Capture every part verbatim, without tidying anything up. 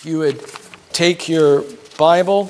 If you would take your Bible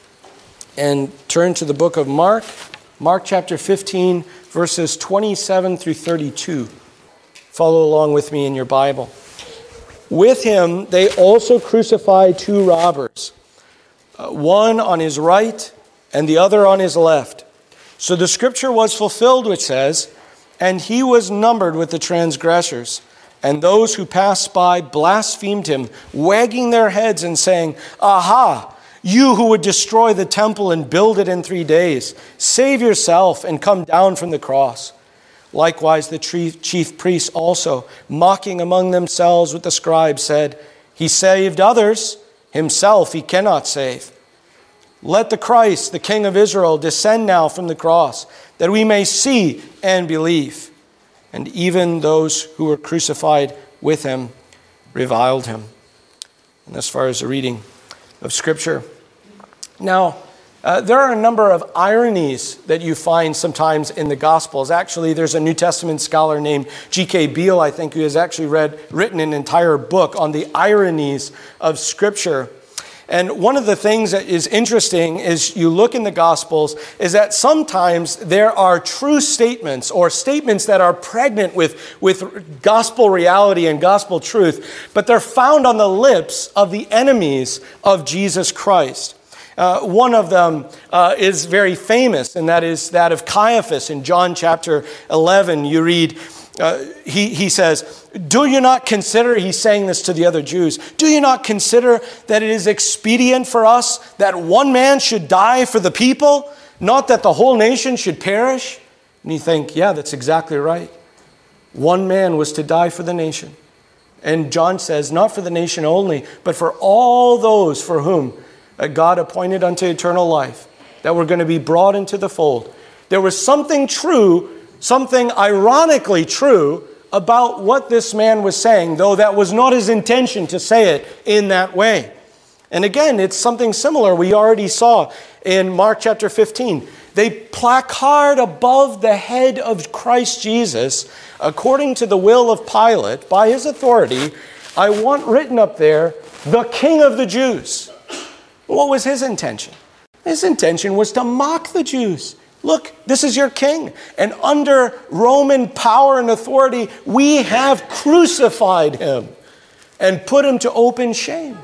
and turn to the book of Mark, Mark chapter fifteen, verses twenty-seven through thirty-two. Follow along with me in your Bible. With him, they also crucified two robbers, uh, one on his right and the other on his left. So the scripture was fulfilled, which says, "And he was numbered with the transgressors. And those who passed by blasphemed him, wagging their heads and saying, 'Aha, you who would destroy the temple and build it in three days, save yourself and come down from the cross.' Likewise, the chief priests also, mocking among themselves with the scribes, said, 'He saved others, himself he cannot save. Let the Christ, the King of Israel, descend now from the cross, that we may see and believe.' And even those who were crucified with him reviled him." And as far as the reading of Scripture. Now, uh, there are a number of ironies that you find sometimes in the Gospels. Actually, there's a New Testament scholar named G K Beale, I think, who has actually read, written an entire book on the ironies of Scripture. And one of the things that is interesting is you look in the Gospels is that sometimes there are true statements or statements that are pregnant with, with gospel reality and gospel truth, but they're found on the lips of the enemies of Jesus Christ. Uh, one of them uh, is very famous, and that is that of Caiaphas. In John chapter eleven, you read, uh, he, he says, "Do you not consider," he's saying this to the other Jews, "do you not consider that it is expedient for us that one man should die for the people, not that the whole nation should perish?" And you think, yeah, that's exactly right. One man was to die for the nation. And John says, not for the nation only, but for all those for whom God appointed unto eternal life, that were going to be brought into the fold. There was something true, something ironically true, about what this man was saying, though that was not his intention to say it in that way. And again, it's something similar we already saw in Mark chapter fifteen. They placard above the head of Christ Jesus, according to the will of Pilate, by his authority, I want written up there, "The King of the Jews." What was his intention? His intention was to mock the Jews. Look, this is your king. And under Roman power and authority, we have crucified him and put him to open shame.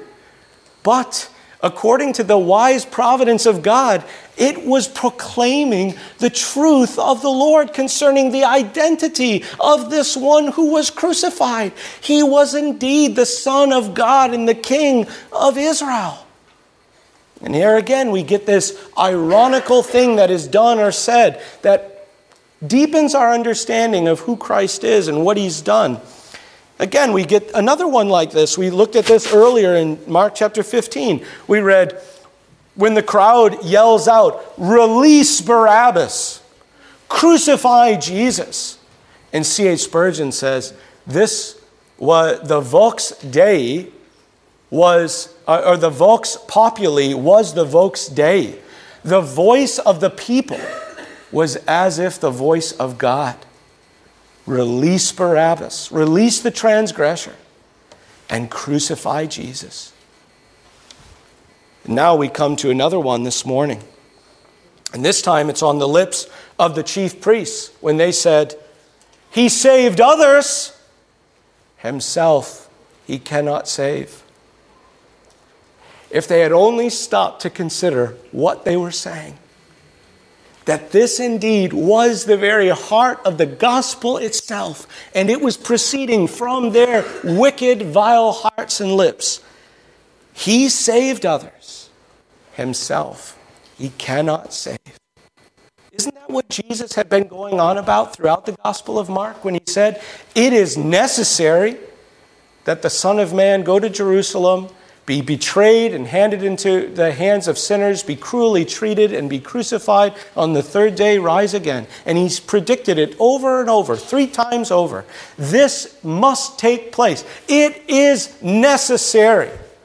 But according to the wise providence of God, it was proclaiming the truth of the Lord concerning the identity of this one who was crucified. He was indeed the Son of God and the King of Israel. And here again, we get this ironical thing that is done or said that deepens our understanding of who Christ is and what he's done. Again, we get another one like this. We looked at this earlier in Mark chapter fifteen. We read, when the crowd yells out, "Release Barabbas, crucify Jesus." And C H Spurgeon says, this was the Vox Dei, was, or the Vox Populi was the Vox Dei. The voice of the people was as if the voice of God. Release Barabbas, release the transgressor, and crucify Jesus. Now we come to another one this morning. And this time it's on the lips of the chief priests when they said, "He saved others, himself he cannot save." If they had only stopped to consider what they were saying, that this indeed was the very heart of the gospel itself, and it was proceeding from their wicked, vile hearts and lips. He saved others, himself he cannot save. Isn't that what Jesus had been going on about throughout the Gospel of Mark when he said, "It is necessary that the Son of Man go to Jerusalem, be betrayed and handed into the hands of sinners, be cruelly treated and be crucified, on the third day rise again." And he's predicted it over and over, three times over. This must take place. It is necessary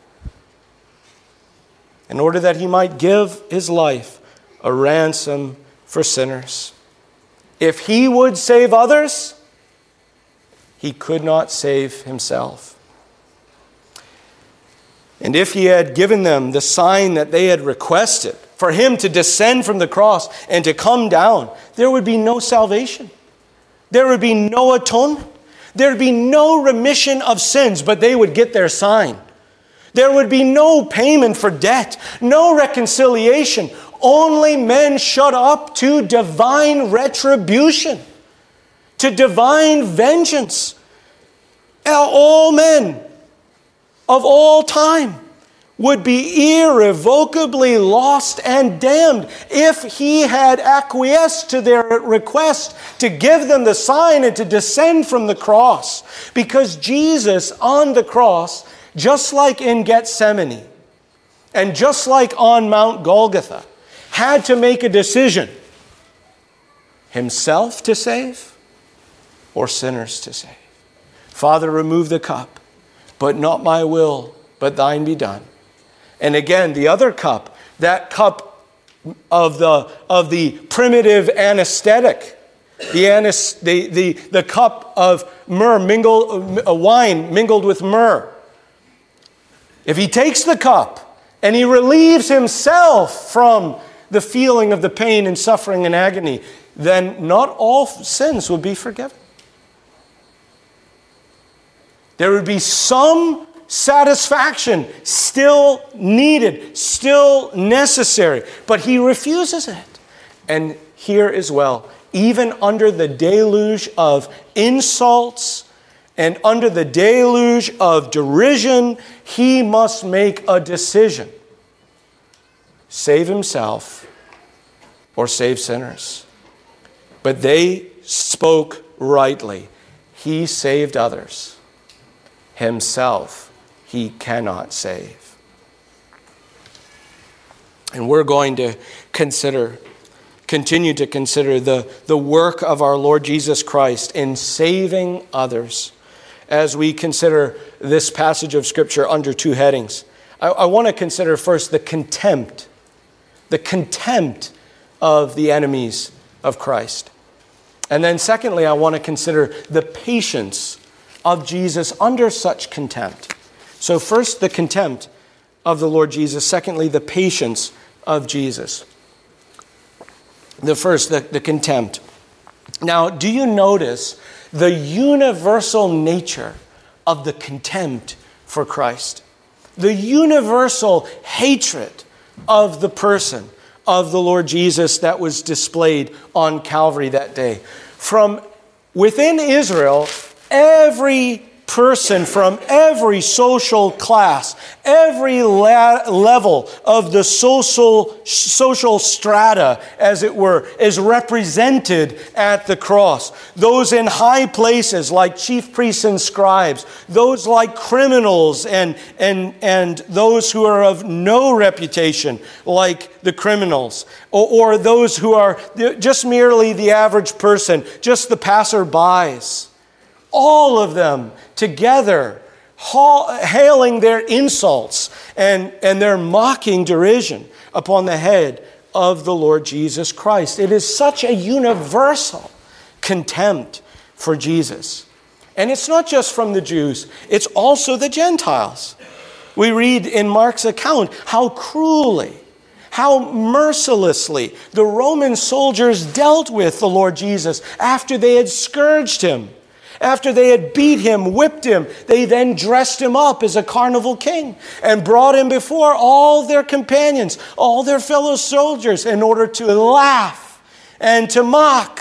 in order that he might give his life a ransom for sinners. If he would save others, he could not save himself. And if he had given them the sign that they had requested, for him to descend from the cross and to come down, there would be no salvation. There would be no atonement. There would be no remission of sins, but they would get their sign. There would be no payment for debt, no reconciliation, only men shut up to divine retribution, to divine vengeance. All men of all time would be irrevocably lost and damned if he had acquiesced to their request to give them the sign and to descend from the cross. Because Jesus on the cross, just like in Gethsemane and just like on Mount Golgotha, had to make a decision: himself to save or sinners to save. Father, remove the cup, but not my will, but thine be done. And again, the other cup, that cup of the, of the primitive anesthetic, the, anes, the, the, the cup of myrrh, mingled, uh, wine mingled with myrrh. If he takes the cup and he relieves himself from the feeling of the pain and suffering and agony, then not all sins will be forgiven. There would be some satisfaction still needed, still necessary, but he refuses it. And here as well, even under the deluge of insults and under the deluge of derision, he must make a decision: save himself or save sinners. But they spoke rightly. He saved others. Himself he cannot save. And we're going to consider, continue to consider the, the work of our Lord Jesus Christ in saving others as we consider this passage of Scripture under two headings. I, I want to consider first the contempt, the contempt of the enemies of Christ. And then secondly, I want to consider the patience of Jesus under such contempt. So first, the contempt of the Lord Jesus. Secondly, the patience of Jesus. The first, the, the contempt. Now, do you notice the universal nature of the contempt for Christ? The universal hatred of the person of the Lord Jesus that was displayed on Calvary that day. From within Israel, every person from every social class, every la- level of the social, social strata, as it were, is represented at the cross. Those in high places like chief priests and scribes, those like criminals and, and, and those who are of no reputation like the criminals, or, or those who are just merely the average person, just the passerbys. All of them together, hailing their insults and, and their mocking derision upon the head of the Lord Jesus Christ. It is such a universal contempt for Jesus. And it's not just from the Jews, it's also the Gentiles. We read in Mark's account how cruelly, how mercilessly the Roman soldiers dealt with the Lord Jesus after they had scourged him. After they had beat him, whipped him, they then dressed him up as a carnival king and brought him before all their companions, all their fellow soldiers, in order to laugh and to mock.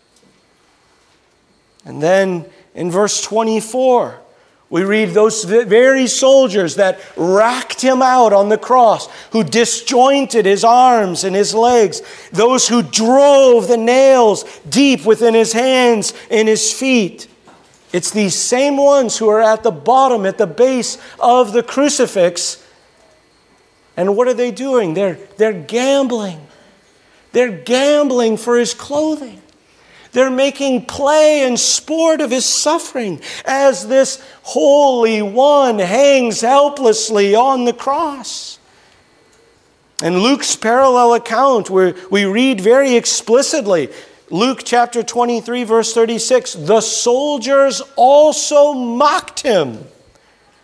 And then in verse twenty-four, we read those very soldiers that racked him out on the cross, who disjointed his arms and his legs, those who drove the nails deep within his hands and his feet. It's these same ones who are at the bottom, at the base of the crucifix. And what are they doing? They're, they're gambling. They're gambling for his clothing. They're making play and sport of his suffering as this Holy One hangs helplessly on the cross. In Luke's parallel account, where we read very explicitly, Luke chapter twenty-three, verse thirty-six, the soldiers also mocked him.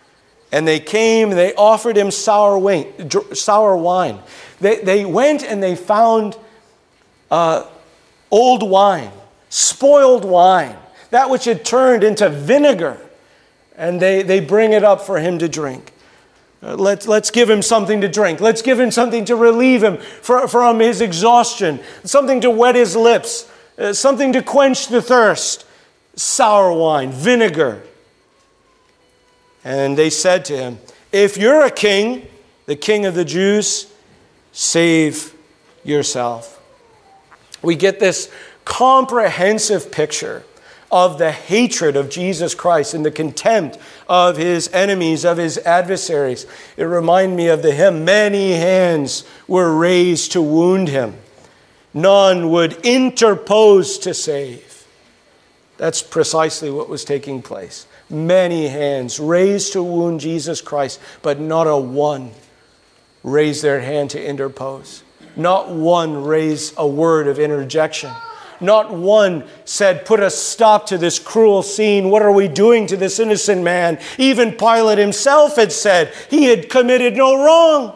And they came, and they offered him sour wine. Sour wine. They, they went and they found uh, old wine, spoiled wine, that which had turned into vinegar. And they, they bring it up for him to drink. Uh, let's, let's give him something to drink. Let's give him something to relieve him for, from his exhaustion. Something to wet his lips. Uh, something to quench the thirst. Sour wine, vinegar. And they said to him, if you're a king, the king of the Jews, save yourself. We get this comprehensive picture of the hatred of Jesus Christ and the contempt of his enemies, of his adversaries. It reminds me of the hymn, many hands were raised to wound him. None would interpose to save. That's precisely what was taking place. Many hands raised to wound Jesus Christ, but not a one raised their hand to interpose. Not one raised a word of interjection. Not one said, put a stop to this cruel scene. What are we doing to this innocent man? Even Pilate himself had said he had committed no wrong.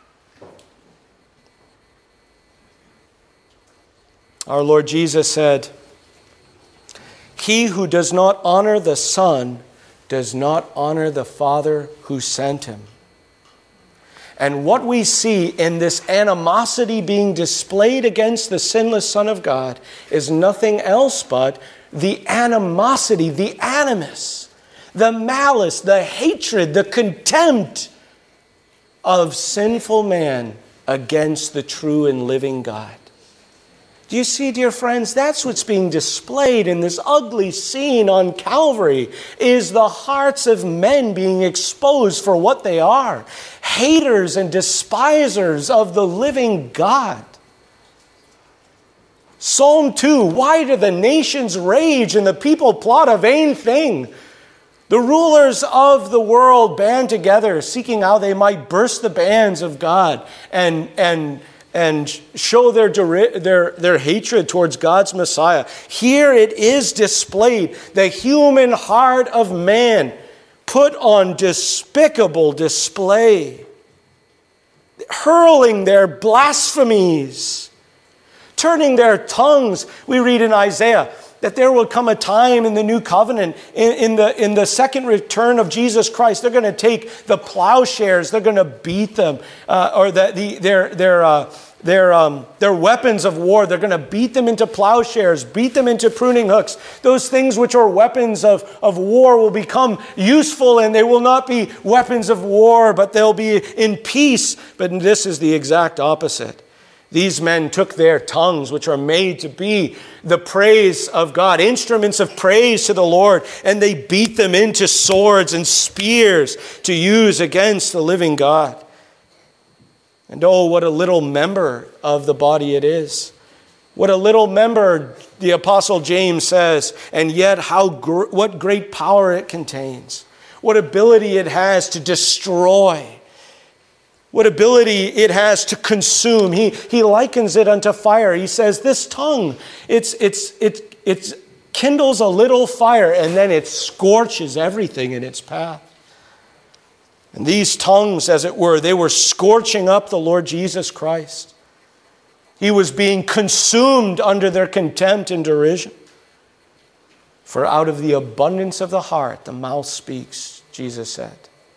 Our Lord Jesus said, he who does not honor the Son does not honor the Father who sent him. And what we see in this animosity being displayed against the sinless Son of God is nothing else but the animosity, the animus, the malice, the hatred, the contempt of sinful man against the true and living God. Do you see, dear friends, that's what's being displayed in this ugly scene on Calvary, is the hearts of men being exposed for what they are, haters and despisers of the living God. Psalm two, why do the nations rage and the people plot a vain thing? The rulers of the world band together, seeking how they might burst the bands of God and and and show their, their, their hatred towards God's Messiah. Here it is displayed, the human heart of man put on despicable display, hurling their blasphemies, turning their tongues. We read in Isaiah that there will come a time in the new covenant, in, in, the, in the second return of Jesus Christ, they're going to take the plowshares, they're going to beat them, uh, or the, the, their, their, uh, their, um, their weapons of war, they're going to beat them into plowshares, beat them into pruning hooks. Those things which are weapons of, of war will become useful, and they will not be weapons of war, but they'll be in peace. But this is the exact opposite. These men took their tongues, which are made to be the praise of God, instruments of praise to the Lord, and they beat them into swords and spears to use against the living God. And oh, what a little member of the body it is. What a little member, the Apostle James says, and yet how gr- what great power it contains. What ability it has to destroy. What ability it has to consume. He, he likens it unto fire. He says, this tongue, it's, it's, it, it kindles a little fire and then it scorches everything in its path. And these tongues, as it were, they were scorching up the Lord Jesus Christ. He was being consumed under their contempt and derision. For out of the abundance of the heart, the mouth speaks, Jesus said.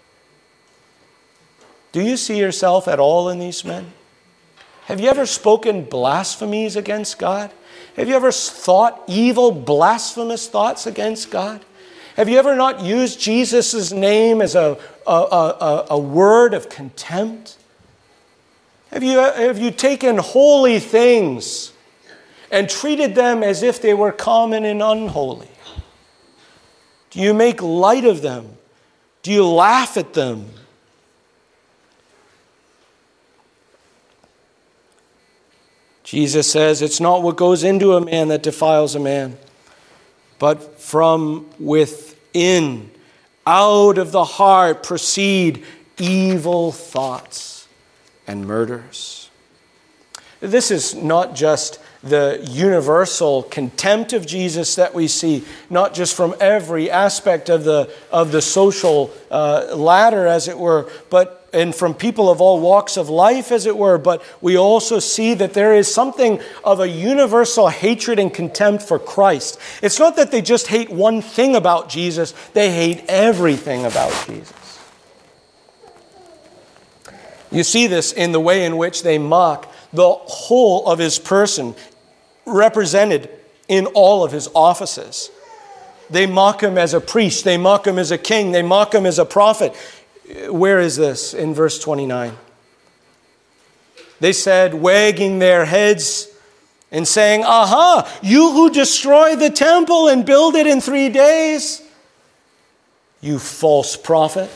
Do you see yourself at all in these men? Have you ever spoken blasphemies against God? Have you ever thought evil, blasphemous thoughts against God? Have you ever not used Jesus' name as a, a, a, a word of contempt? Have you, have you taken holy things and treated them as if they were common and unholy? Do you make light of them? Do you laugh at them? Jesus says it's not what goes into a man that defiles a man, but from within, out of the heart, proceed evil thoughts and murders. This is not just the universal contempt of Jesus that we see, not just from every aspect of the of the social uh, ladder, as it were, but and from people of all walks of life, as it were, but we also see that there is something of a universal hatred and contempt for Christ. It's not that they just hate one thing about Jesus, they hate everything about Jesus. You see this in the way in which they mock the whole of his person, represented in all of his offices. They mock him as a priest, they mock him as a king, they mock him as a prophet. Where is this? In verse twenty-nine. They said, wagging their heads and saying, aha, you who destroy the temple and build it in three days, you false prophet.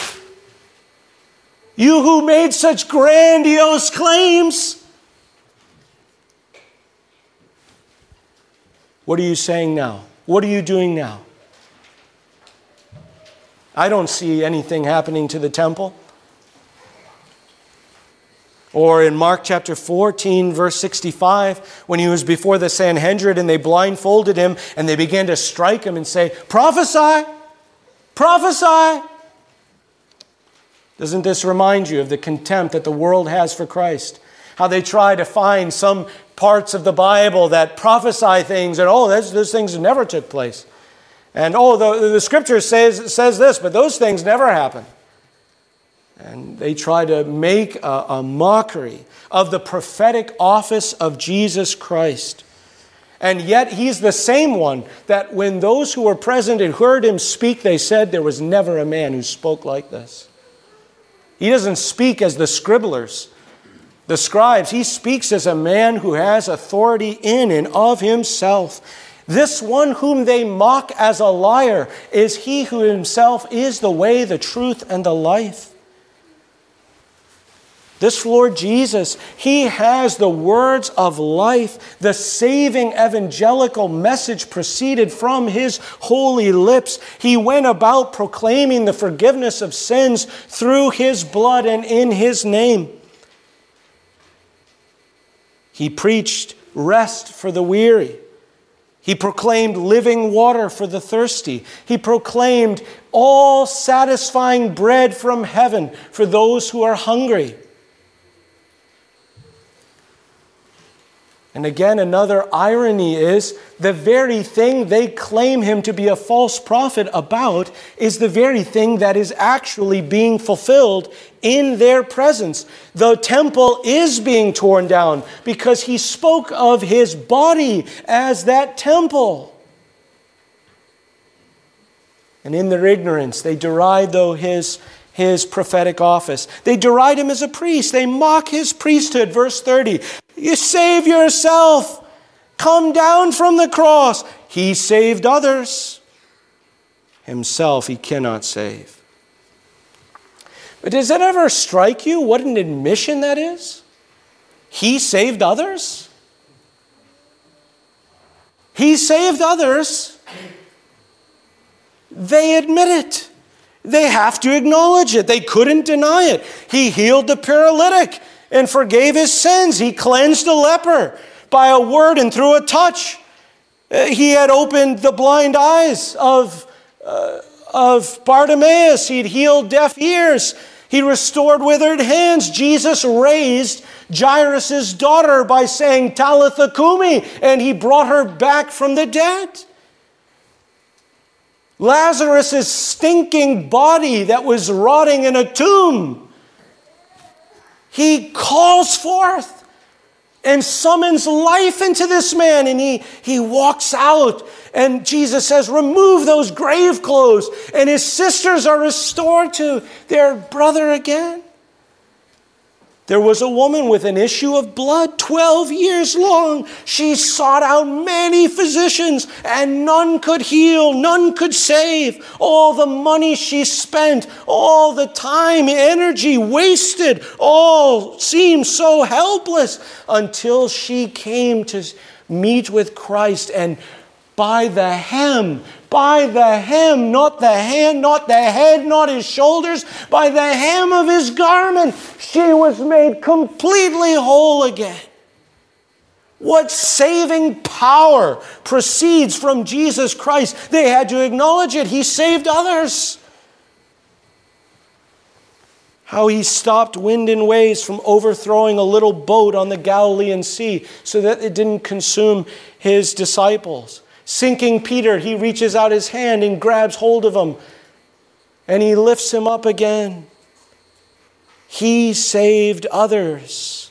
You who made such grandiose claims. What are you saying now? What are you doing now? I don't see anything happening to the temple. Or in Mark chapter fourteen, verse sixty-five, when he was before the Sanhedrin and they blindfolded him and they began to strike him and say, prophesy, prophesy. Doesn't this remind you of the contempt that the world has for Christ? How they try to find some parts of the Bible that prophesy things and, oh, those, those things never took place. And, oh, the, the scripture says, says this, but those things never happen. And they try to make a, a mockery of the prophetic office of Jesus Christ. And yet he's the same one that when those who were present and heard him speak, they said there was never a man who spoke like this. He doesn't speak as the scribblers, the scribes. He speaks as a man who has authority in and of himself. This one whom they mock as a liar is he who himself is the way, the truth, and the life. This Lord Jesus, he has the words of life. The saving evangelical message proceeded from his holy lips. He went about proclaiming the forgiveness of sins through his blood and in his name. He preached rest for the weary. He proclaimed living water for the thirsty. He proclaimed all satisfying bread from heaven for those who are hungry. And again, another irony is the very thing they claim him to be a false prophet about is the very thing that is actually being fulfilled in their presence. The temple is being torn down because he spoke of his body as that temple. And in their ignorance, they deride, though, his his prophetic office. They deride him as a priest. They mock his priesthood. Verse thirty, you save yourself. Come down from the cross. He saved others. Himself he cannot save. But does it ever strike you what an admission that is? He saved others? He saved others. They admit it. They have to acknowledge it. They couldn't deny it. He healed the paralytic and forgave his sins. He cleansed a leper by a word and through a touch. He had opened the blind eyes of, uh, of Bartimaeus. He'd healed deaf ears. He restored withered hands. Jesus raised Jairus' daughter by saying, Talitha Kumi, and he brought her back from the dead. Lazarus' stinking body that was rotting in a tomb, he calls forth and summons life into this man, and he, he walks out, and Jesus says, remove those grave clothes, and his sisters are restored to their brother again. There was a woman with an issue of blood twelve years long. She sought out many physicians and none could heal, none could save. All the money she spent, all the time, energy wasted, all seemed so helpless until she came to meet with Christ, and by the hem, by the hem, not the hand, not the head, not his shoulders, by the hem of his garment, she was made completely whole again. What saving power proceeds from Jesus Christ? They had to acknowledge it. He saved others. How he stopped wind and waves from overthrowing a little boat on the Galilean Sea so that it didn't consume his disciples. Sinking Peter, he reaches out his hand and grabs hold of him, and he lifts him up again. He saved others.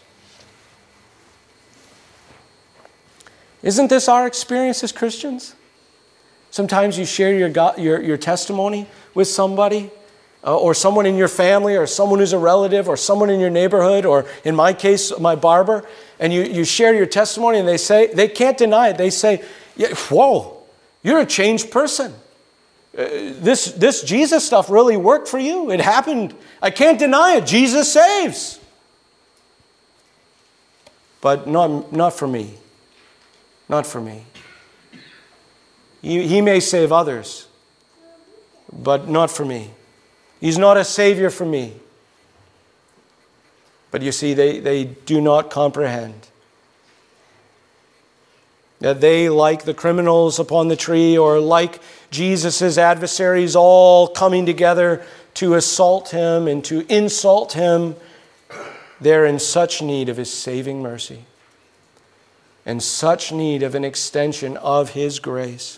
Isn't this our experience as Christians? Sometimes you share your, God, your, your testimony with somebody, uh, or someone in your family, or someone who's a relative, or someone in your neighborhood, or in my case, my barber, and you, you share your testimony and they say, they can't deny it. They say, yeah, whoa, you're a changed person. Uh, this, this Jesus stuff really worked for you. It happened. I can't deny it. Jesus saves. But not, not for me. Not for me. He, he may save others, but not for me. He's not a savior for me. But you see, they, they do not comprehend that they, like the criminals upon the tree, or like Jesus' adversaries, all coming together to assault him and to insult him, they're in such need of his saving mercy and such need of an extension of his grace.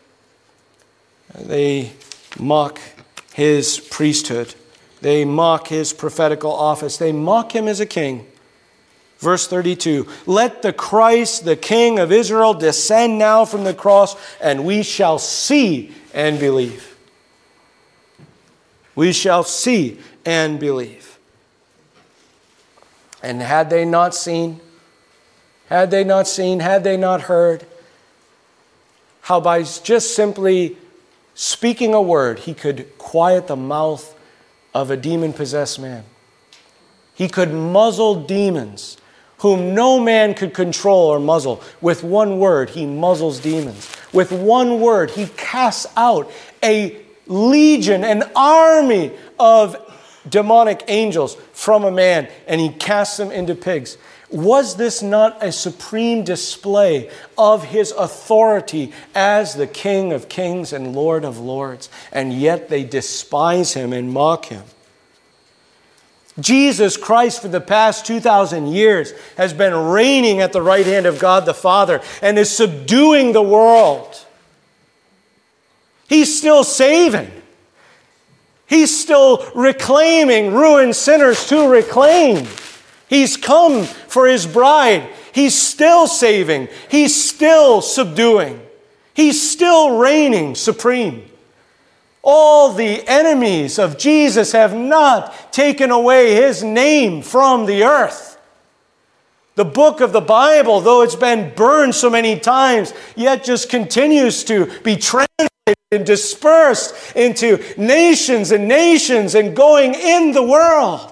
They mock his priesthood. They mock his prophetical office. They mock him as a king. Verse thirty-two, let the Christ, the King of Israel, descend now from the cross, and we shall see and believe. We shall see and believe. And had they not seen, had they not seen, had they not heard, how by just simply speaking a word, he could quiet the mouth of a demon-possessed man. He could muzzle demons whom no man could control or muzzle. With one word, he muzzles demons. With one word, he casts out a legion, an army of demonic angels from a man, and he casts them into pigs. Was this not a supreme display of his authority as the King of Kings and Lord of Lords? And yet they despise him and mock him. Jesus Christ, for the past two thousand years, has been reigning at the right hand of God the Father and is subduing the world. He's still saving. He's still reclaiming ruined sinners to reclaim. He's come for his bride. He's still saving. He's still subduing. He's still reigning supreme. All the enemies of Jesus have not taken away his name from the earth. The book of the Bible, though it's been burned so many times, yet just continues to be translated and dispersed into nations and nations and going in the world.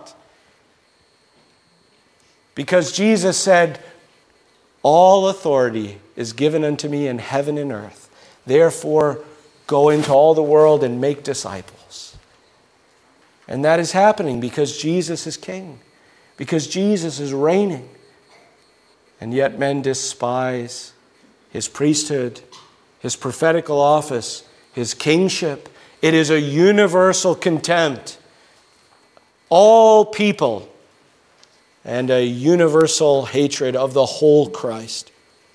Because Jesus said, all authority is given unto me in heaven and earth. Therefore, go into all the world and make disciples. And that is happening because Jesus is king. Because Jesus is reigning. And yet men despise his priesthood, his prophetical office, his kingship. It is a universal contempt. All people. And a universal hatred of the whole Christ.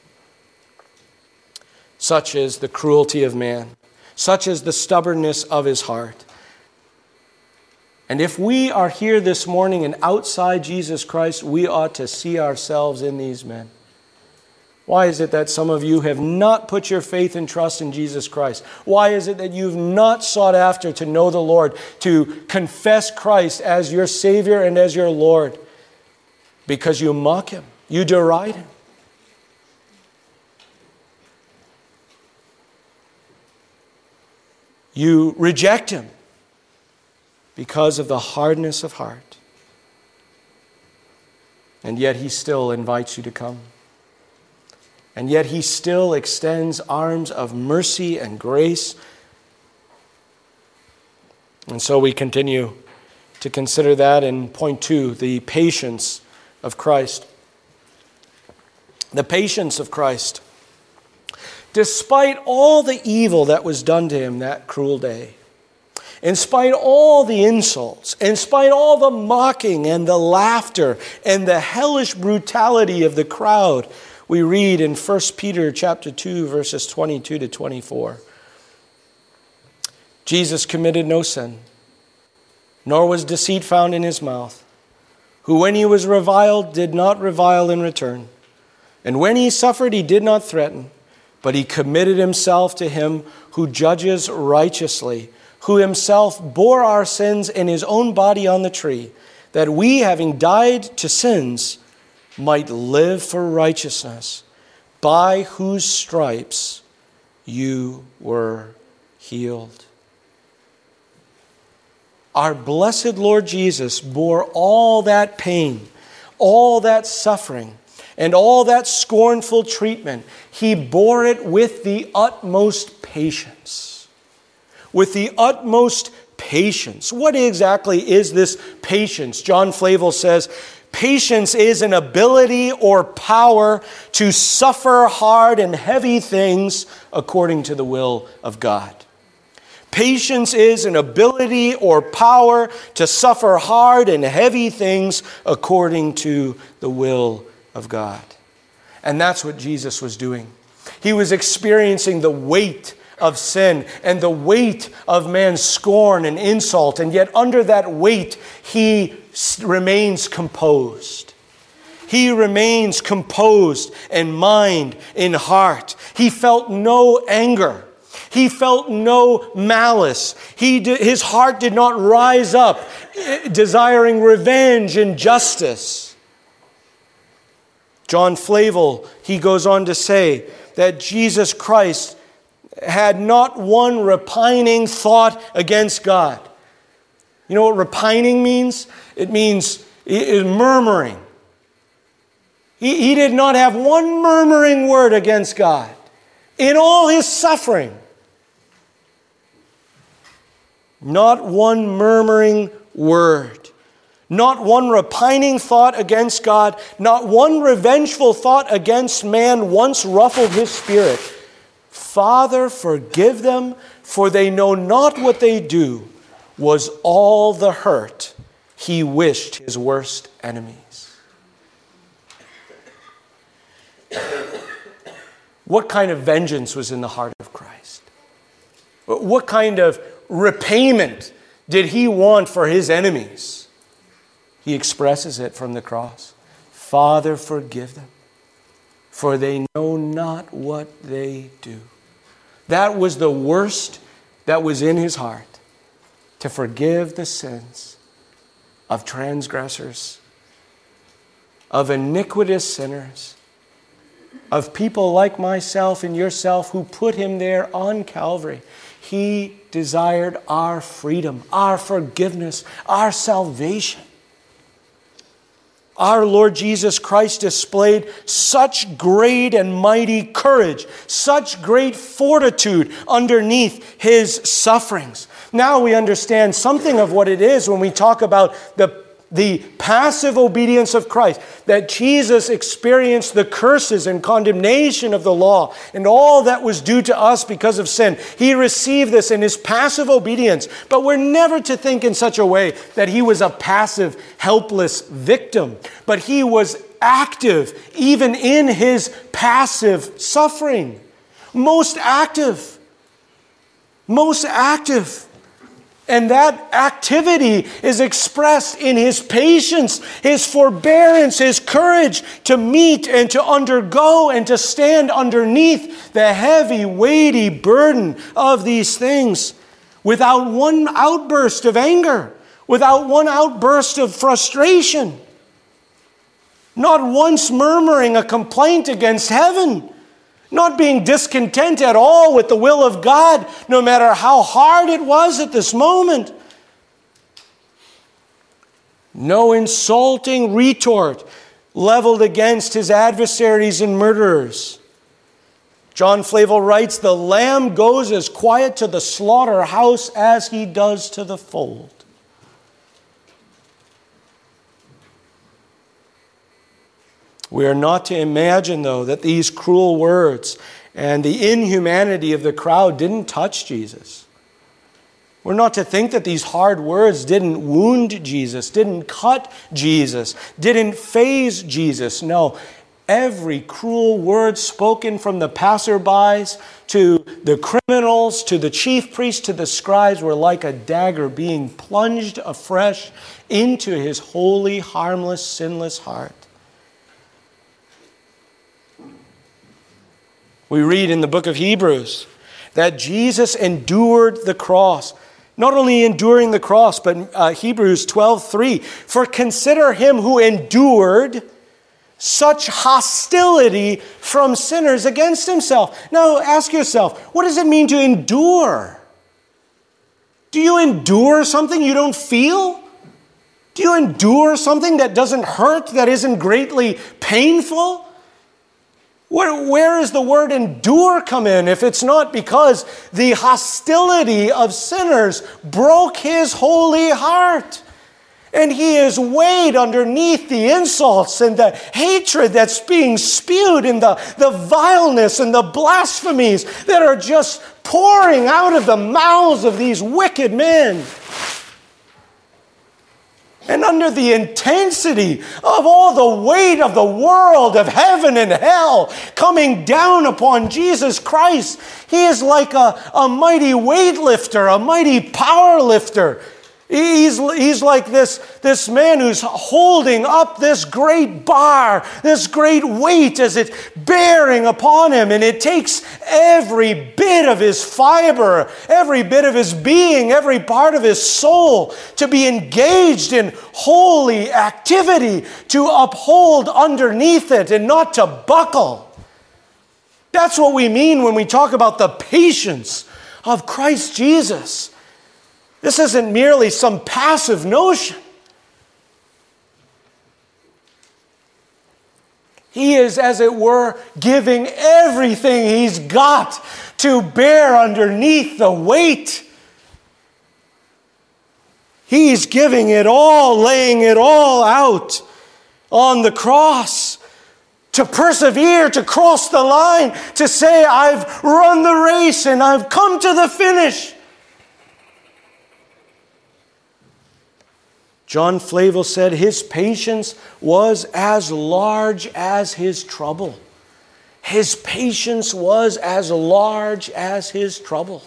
Such is the cruelty of man. Such is the stubbornness of his heart. And if we are here this morning and outside Jesus Christ, we ought to see ourselves in these men. Why is it that some of you have not put your faith and trust in Jesus Christ? Why is it that you've not sought after to know the Lord, to confess Christ as your Savior and as your Lord? Because you mock him, you deride him. You reject him because of the hardness of heart. And yet he still invites you to come. And yet he still extends arms of mercy and grace. And so we continue to consider that in point two, the patience of Christ. The patience of Christ. Despite all the evil that was done to him that cruel day, in spite of all the insults, in spite of all the mocking and the laughter and the hellish brutality of the crowd, we read in First Peter chapter two, verses twenty-two to twenty-four. Jesus committed no sin, nor was deceit found in his mouth, who when he was reviled did not revile in return. And when he suffered, he did not threaten, but he committed himself to him who judges righteously, who himself bore our sins in his own body on the tree, that we, having died to sins, might live for righteousness, by whose stripes you were healed. Our blessed Lord Jesus bore all that pain, all that suffering, and all that scornful treatment. He bore it with the utmost patience. With the utmost patience. What exactly is this patience? John Flavel says, patience is an ability or power to suffer hard and heavy things according to the will of God. Patience is an ability or power to suffer hard and heavy things according to the will of God. And that's what Jesus was doing. He was experiencing the weight of sin and the weight of man's scorn and insult. And yet under that weight, he remains composed. He remains composed in mind, in heart. He felt no anger. He felt no malice. He did, his heart did not rise up desiring revenge and justice. John Flavel, he goes on to say that Jesus Christ had not one repining thought against God. You know what repining means? It means it murmuring. He, he did not have one murmuring word against God in all his suffering. Not one murmuring word. Not one repining thought against God. Not one revengeful thought against man once ruffled his spirit. Father, forgive them, for they know not what they do, was all the hurt he wished his worst enemies. What kind of vengeance was in the heart of Christ? What kind of repayment did he want for his enemies? He expresses it from the cross. Father, forgive them, for they know not what they do. That was the worst that was in his heart, to forgive the sins of transgressors, of iniquitous sinners, of people like myself and yourself who put him there on Calvary. He desired our freedom, our forgiveness, our salvation. Our Lord Jesus Christ displayed such great and mighty courage, such great fortitude underneath his sufferings. Now we understand something of what it is when we talk about the The passive obedience of Christ, that Jesus experienced the curses and condemnation of the law and all that was due to us because of sin. He received this in his passive obedience, but we're never to think in such a way that he was a passive, helpless victim, but he was active even in his passive suffering. Most active. Most active. And that activity is expressed in his patience, his forbearance, his courage to meet and to undergo and to stand underneath the heavy, weighty burden of these things without one outburst of anger, without one outburst of frustration, not once murmuring a complaint against heaven. Not being discontent at all with the will of God, no matter how hard it was at this moment. No insulting retort leveled against his adversaries and murderers. John Flavel writes, the lamb goes as quiet to the slaughterhouse as he does to the fold. We are not to imagine, though, that these cruel words and the inhumanity of the crowd didn't touch Jesus. We're not to think that these hard words didn't wound Jesus, didn't cut Jesus, didn't faze Jesus. No, every cruel word spoken from the passerbys to the criminals, to the chief priests, to the scribes were like a dagger being plunged afresh into his holy, harmless, sinless heart. We read in the book of Hebrews that Jesus endured the cross. Not only enduring the cross, but uh, Hebrews twelve three. For consider him who endured such hostility from sinners against himself. Now ask yourself, what does it mean to endure? Do you endure something you don't feel? Do you endure something that doesn't hurt, that isn't greatly painful? Where, where does the word endure come in if it's not because the hostility of sinners broke his holy heart? And he is weighed underneath the insults and the hatred that's being spewed and the, the vileness and the blasphemies that are just pouring out of the mouths of these wicked men. And under the intensity of all the weight of the world, of heaven and hell, coming down upon Jesus Christ, he is like a, a mighty weightlifter, a mighty power lifter. He's, he's like this, this man who's holding up this great bar, this great weight as it's bearing upon him. And it takes every bit of his fiber, every bit of his being, every part of his soul to be engaged in holy activity, to uphold underneath it and not to buckle. That's what we mean when we talk about the patience of Christ Jesus. This isn't merely some passive notion. He is, as it were, giving everything he's got to bear underneath the weight. He's giving it all, laying it all out on the cross. To persevere, to cross the line, to say, I've run the race and I've come to the finish. John Flavel said his patience was as large as his trouble. His patience was as large as his trouble.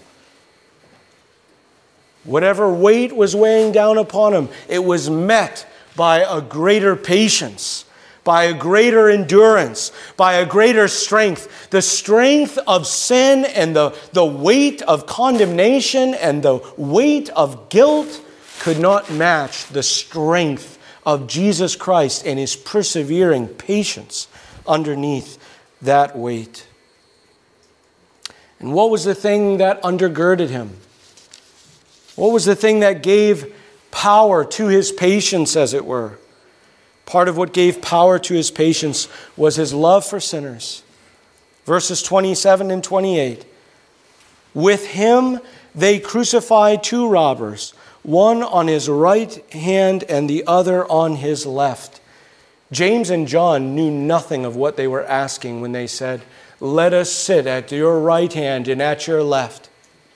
Whatever weight was weighing down upon him, it was met by a greater patience, by a greater endurance, by a greater strength. The strength of sin and the, the weight of condemnation and the weight of guilt could not match the strength of Jesus Christ and his persevering patience underneath that weight. And what was the thing that undergirded him? What was the thing that gave power to his patience, as it were? Part of what gave power to his patience was his love for sinners. Verses twenty-seven and twenty-eight. With him they crucified two robbers, one on his right hand and the other on his left. James and John knew nothing of what they were asking when they said, let us sit at your right hand and at your left.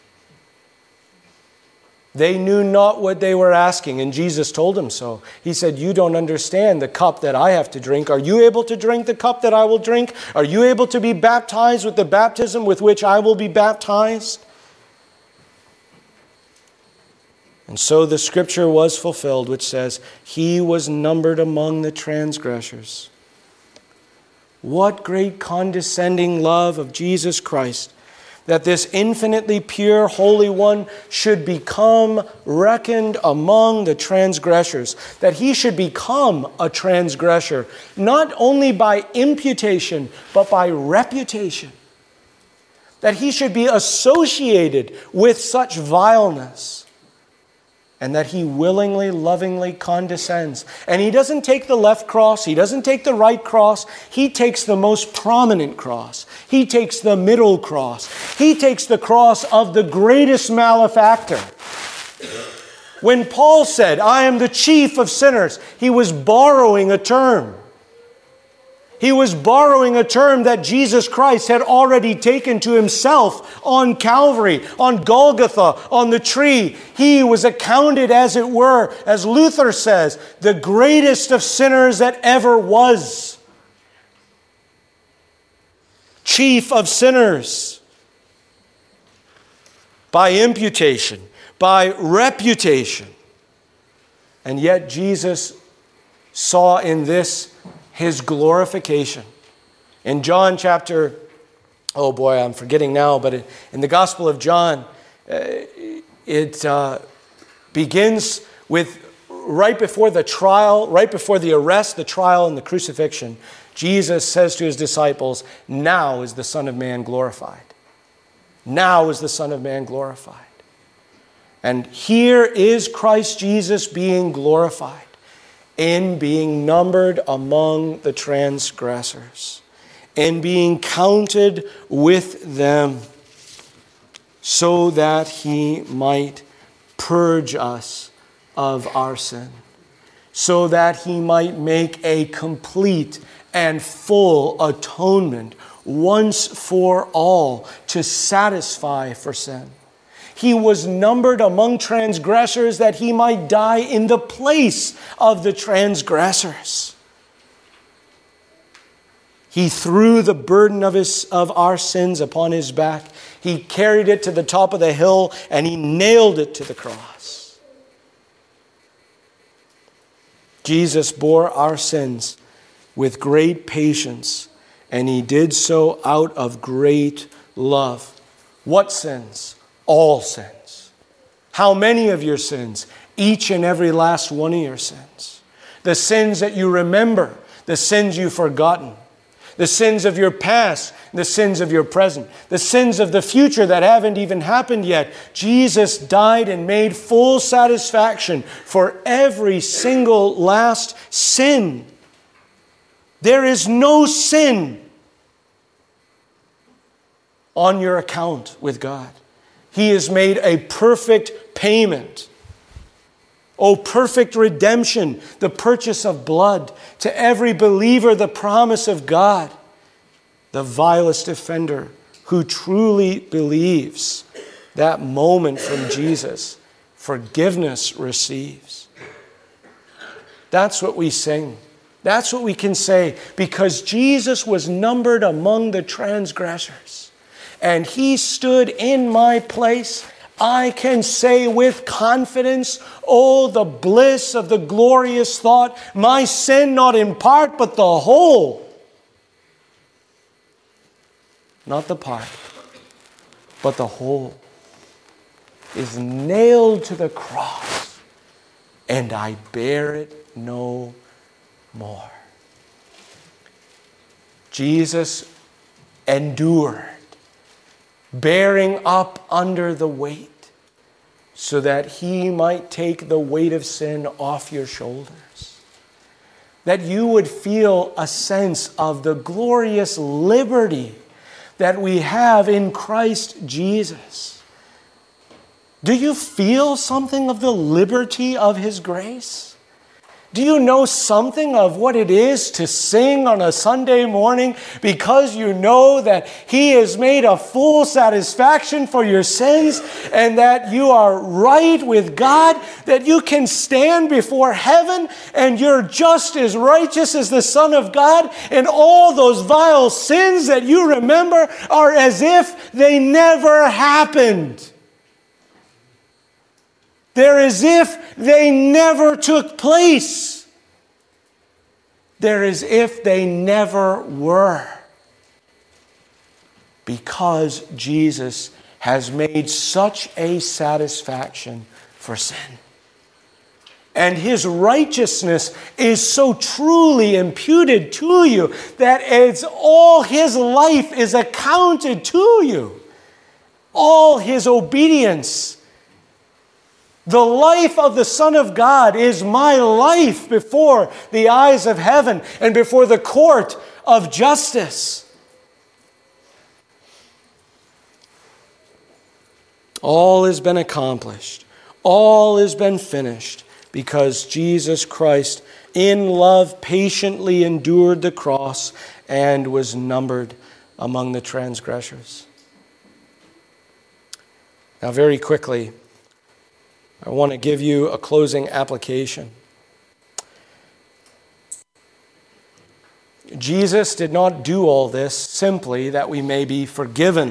They knew not what they were asking, and Jesus told them so. He said, you don't understand the cup that I have to drink. Are you able to drink the cup that I will drink? Are you able to be baptized with the baptism with which I will be baptized? And so the scripture was fulfilled, which says, he was numbered among the transgressors. What great condescending love of Jesus Christ, that this infinitely pure Holy One should become reckoned among the transgressors, that he should become a transgressor, not only by imputation, but by reputation, that he should be associated with such vileness, and that he willingly, lovingly condescends. And he doesn't take the left cross. He doesn't take the right cross. He takes the most prominent cross. He takes the middle cross. He takes the cross of the greatest malefactor. When Paul said, I am the chief of sinners, he was borrowing a term. He was borrowing a term that Jesus Christ had already taken to himself on Calvary, on Golgotha, on the tree. He was accounted, as it were, as Luther says, the greatest of sinners that ever was. Chief of sinners. By imputation, by reputation. And yet Jesus saw in this his glorification. In John chapter, oh boy, I'm forgetting now, but in the Gospel of John, uh, it uh, begins with right before the trial, right before the arrest, the trial, and the crucifixion. Jesus says to his disciples, now is the Son of Man glorified. Now is the Son of Man glorified. And here is Christ Jesus being glorified in being numbered among the transgressors, in being counted with them, so that he might purge us of our sin, so that he might make a complete and full atonement once for all to satisfy for sin. He was numbered among transgressors that he might die in the place of the transgressors. He threw the burden of, his, of our sins upon his back. He carried it to the top of the hill and he nailed it to the cross. Jesus bore our sins with great patience, and he did so out of great love. What sins? All sins. How many of your sins? Each and every last one of your sins. The sins that you remember, the sins you've forgotten, the sins of your past, the sins of your present, the sins of the future that haven't even happened yet. Jesus died and made full satisfaction for every single last sin. There is no sin on your account with God. He has made a perfect payment. Oh, perfect redemption, the purchase of blood. To every believer, the promise of God. The vilest offender who truly believes, that moment from Jesus, forgiveness receives. That's what we sing. That's what we can say, because Jesus was numbered among the transgressors. And he stood in my place. I can say with confidence, oh, the bliss of the glorious thought, my sin not in part, but the whole. Not the part, but the whole is nailed to the cross, and I bear it no more. Jesus endured, bearing up under the weight, so that he might take the weight of sin off your shoulders. That you would feel a sense of the glorious liberty that we have in Christ Jesus. Do you feel something of the liberty of his grace? Do you know something of what it is to sing on a Sunday morning because you know that he has made a full satisfaction for your sins and that you are right with God, that you can stand before heaven and you're just as righteous as the Son of God, and all those vile sins that you remember are as if they never happened? They're as if they never took place. They're as if they never were. Because Jesus has made such a satisfaction for sin. And his righteousness is so truly imputed to you that it's all his life is accounted to you. All his obedience. The life of the Son of God is my life before the eyes of heaven and before the court of justice. All has been accomplished. All has been finished because Jesus Christ in love patiently endured the cross and was numbered among the transgressors. Now, very quickly, I want to give you a closing application. Jesus did not do all this simply that we may be forgiven.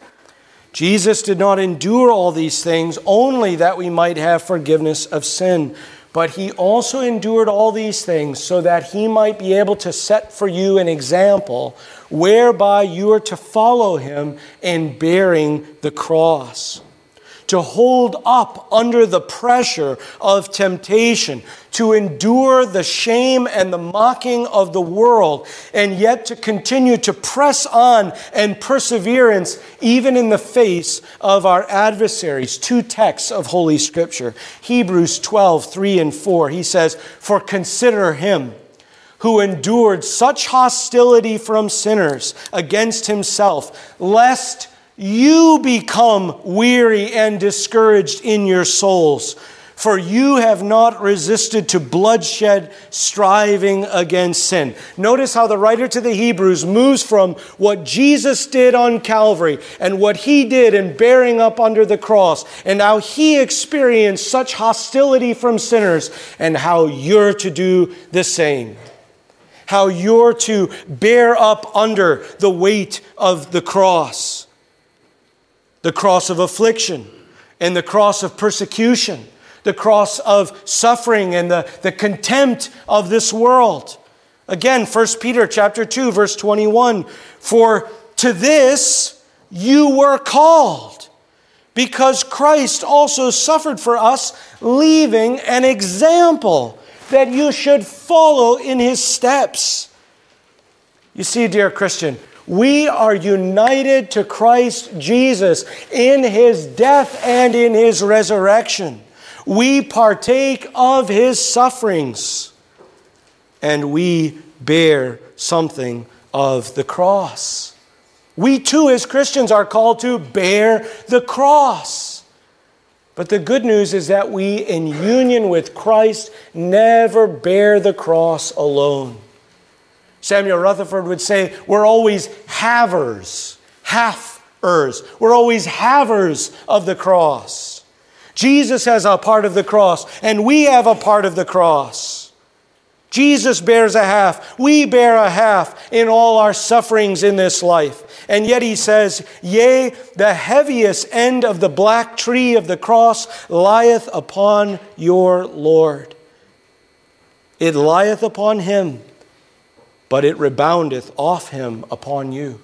Jesus did not endure all these things only that we might have forgiveness of sin, but he also endured all these things so that he might be able to set for you an example whereby you are to follow him in bearing the cross, to hold up under the pressure of temptation, to endure the shame and the mocking of the world, and yet to continue to press on and perseverance even in the face of our adversaries. Two texts of Holy Scripture. Hebrews twelve, three and four. He says, "For consider him who endured such hostility from sinners against himself, lest you become weary and discouraged in your souls. For you have not resisted to bloodshed, striving against sin." Notice how the writer to the Hebrews moves from what Jesus did on Calvary and what he did in bearing up under the cross, and how he experienced such hostility from sinners, and how you're to do the same. How you're to bear up under the weight of the cross. The cross of affliction and the cross of persecution, the cross of suffering and the, the contempt of this world. Again, First Peter chapter two, verse twenty-one, "For to this you were called, because Christ also suffered for us, leaving an example that you should follow in his steps." You see, dear Christian, we are united to Christ Jesus in his death and in his resurrection. We partake of his sufferings, and we bear something of the cross. We too, as Christians, are called to bear the cross. But the good news is that we, in union with Christ, never bear the cross alone. Samuel Rutherford would say, we're always havers, half-ers. We're always havers of the cross. Jesus has a part of the cross, and we have a part of the cross. Jesus bears a half. We bear a half in all our sufferings in this life. And yet he says, "Yea, the heaviest end of the black tree of the cross lieth upon your Lord. It lieth upon him, but it reboundeth off him upon you."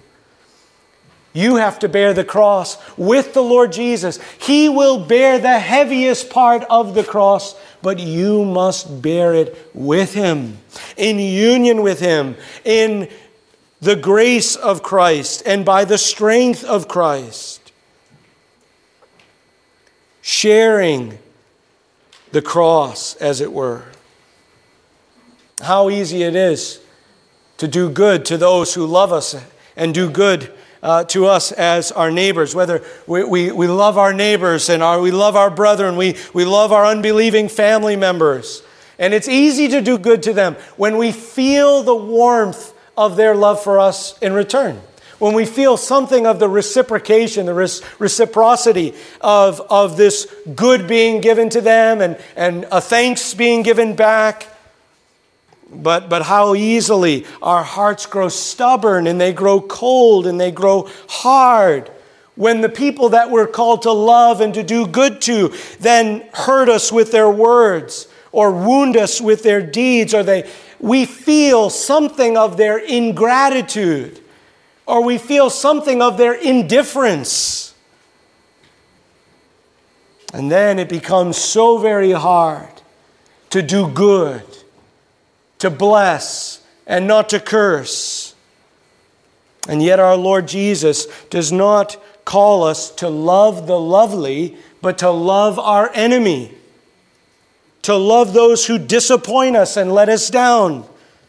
You have to bear the cross with the Lord Jesus. He will bear the heaviest part of the cross, but you must bear it with him, in union with him, in the grace of Christ and by the strength of Christ. Sharing the cross, as it were. How easy it is to do good to those who love us and do good uh, to us as our neighbors. Whether we, we, we love our neighbors and our, we love our brethren, we, we love our unbelieving family members. And it's easy to do good to them when we feel the warmth of their love for us in return. When we feel something of the reciprocation, the reciprocity of, of this good being given to them and, and a thanks being given back. But, but how easily our hearts grow stubborn and they grow cold and they grow hard when the people that we're called to love and to do good to then hurt us with their words or wound us with their deeds, or they we feel something of their ingratitude, or we feel something of their indifference. And then it becomes so very hard to do good, to bless, and not to curse. And yet our Lord Jesus does not call us to love the lovely, but to love our enemy. To love those who disappoint us and let us down.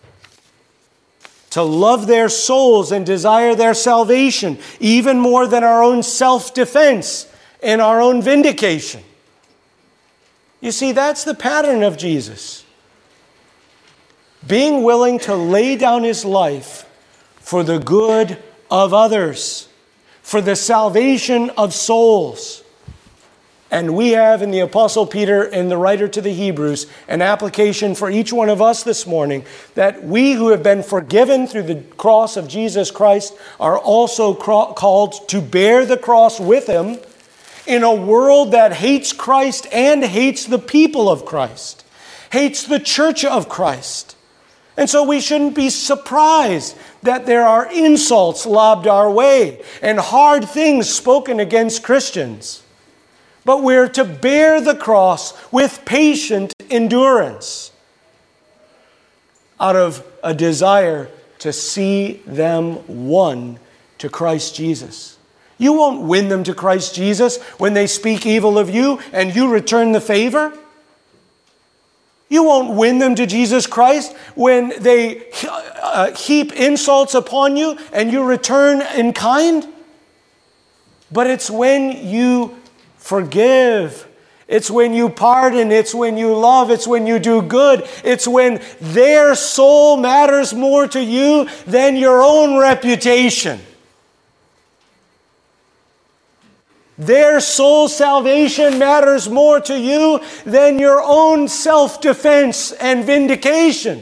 To love their souls and desire their salvation, even more than our own self-defense and our own vindication. You see, that's the pattern of Jesus. being willing to lay down his life for the good of others, for the salvation of souls. And we have in the Apostle Peter and the writer to the Hebrews an application for each one of us this morning, that we who have been forgiven through the cross of Jesus Christ are also called to bear the cross with him in a world that hates Christ and hates the people of Christ, hates the church of Christ. And so we shouldn't be surprised that there are insults lobbed our way and hard things spoken against Christians. But we're to bear the cross with patient endurance out of a desire to see them won to Christ Jesus. You won't win them to Christ Jesus when they speak evil of you and you return the favor. You won't win them to Jesus Christ when they uh, heap insults upon you and you return in kind. But it's when you forgive, it's when you pardon, it's when you love, it's when you do good, it's when their soul matters more to you than your own reputation. Their soul salvation matters more to you than your own self-defense and vindication.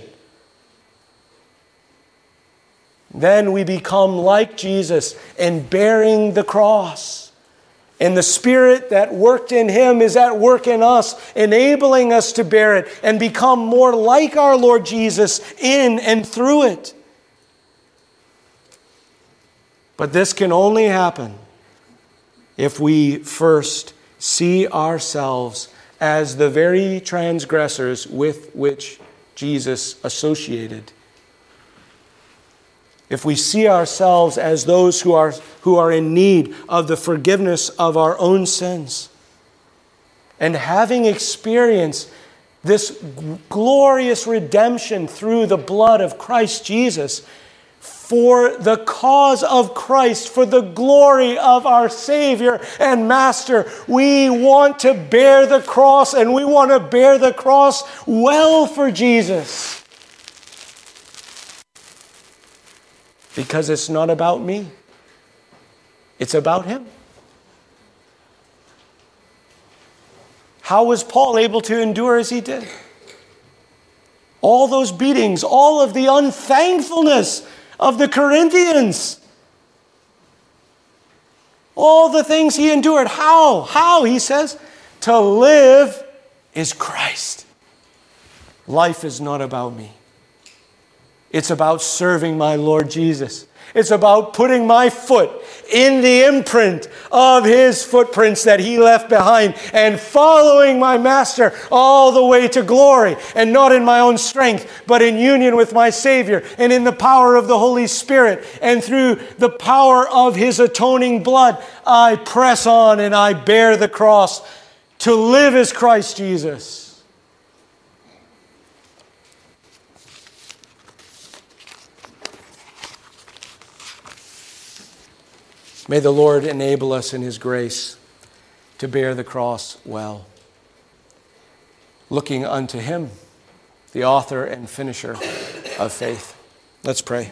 Then we become like Jesus in bearing the cross. And the Spirit that worked in him is at work in us, enabling us to bear it and become more like our Lord Jesus in and through it. But this can only happen if we first see ourselves as the very transgressors with which Jesus associated. If we see ourselves as those who are, who are in need of the forgiveness of our own sins, and having experienced this glorious redemption through the blood of Christ Jesus, for the cause of Christ, for the glory of our Savior and Master, we want to bear the cross, and we want to bear the cross well for Jesus. Because it's not about me. It's about him. How was Paul able to endure as he did? All those beatings, all of the unthankfulness of the Corinthians. All the things he endured. How? How, he says, to live is Christ. Life is not about me. It's about serving my Lord Jesus. It's about putting my foot in the imprint of his footprints that he left behind and following my Master all the way to glory, and not in my own strength, but in union with my Savior and in the power of the Holy Spirit and through the power of his atoning blood. I press on and I bear the cross. To live as Christ Jesus. May the Lord enable us in his grace to bear the cross well, looking unto him, the author and finisher of faith. Let's pray.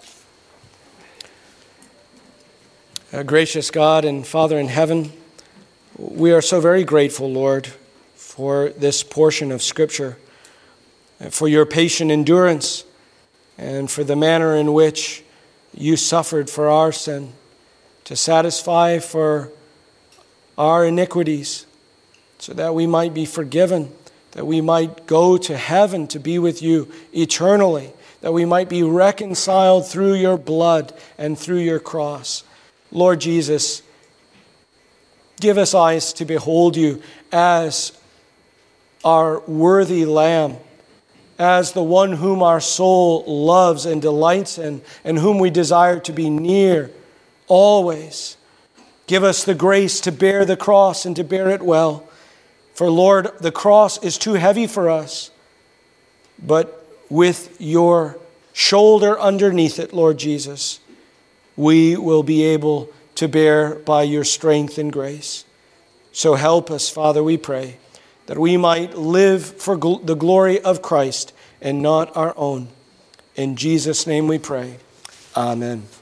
Uh, gracious God and Father in heaven, we are so very grateful, Lord, for this portion of Scripture, for your patient endurance, and for the manner in which you suffered for our sin, to satisfy for our iniquities, so that we might be forgiven, that we might go to heaven to be with you eternally, that we might be reconciled through your blood and through your cross. Lord Jesus, give us eyes to behold you as our worthy Lamb, as the one whom our soul loves and delights in, and whom we desire to be near always. Give us the grace to bear the cross and to bear it well. For Lord, the cross is too heavy for us. But with your shoulder underneath it, Lord Jesus, we will be able to bear by your strength and grace. So help us, Father, we pray, that we might live for gl- the glory of Christ and not our own. In Jesus' name we pray. Amen.